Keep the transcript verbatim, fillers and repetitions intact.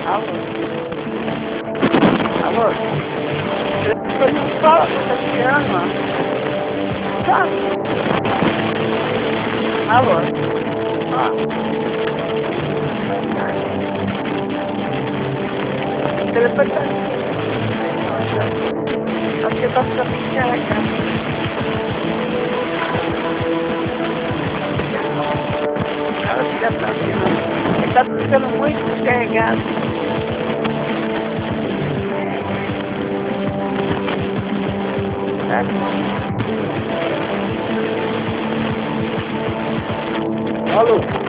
Alô? Alô? Você não fala que você te ama? Sabe? Alô? Ó. O telefone tá aqui. Acho que tá ficando descarregado. Ela fica pra cima. Ele tá ficando muito descarregado. Tá? Alô?